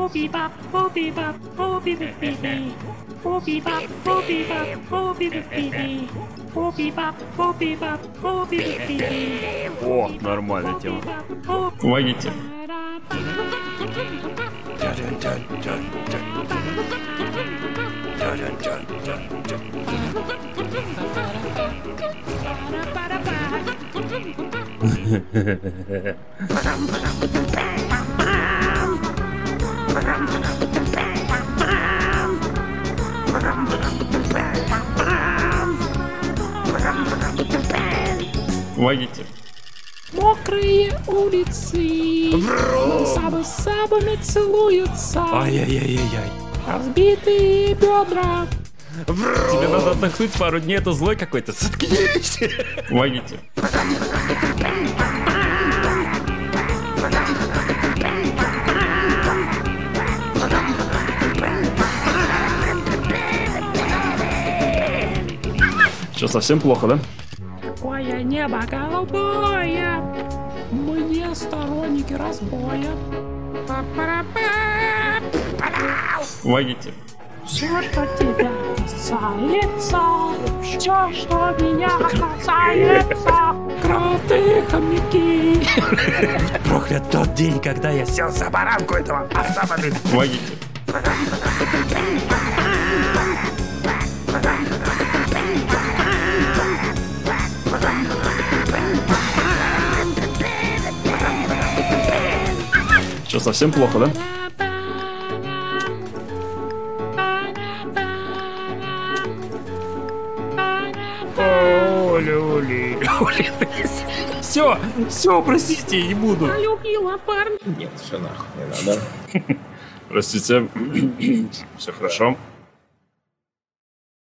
О, нормальная тема. Помогите. Помогите. Мокрые улицы, сабы с сабами целуются. Ай-яй-яй-яй-яй. Разбитые бедра. Тебе надо отдохнуть пару дней, это злой какой-то. Заткнись. Помогите. Что, совсем плохо, да? Ой, небо голубое, мы не сторонники разбоя. Помогите. Все, что тебя касается, все, что меня касается, кроты, хомяки. Проклят тот день, когда я сел за баранку этого автомобиля. Помогите. Что, совсем плохо, да? Все, простите, я не буду. Любила парня. Нет, все нахуй, не надо. Простите. Все хорошо.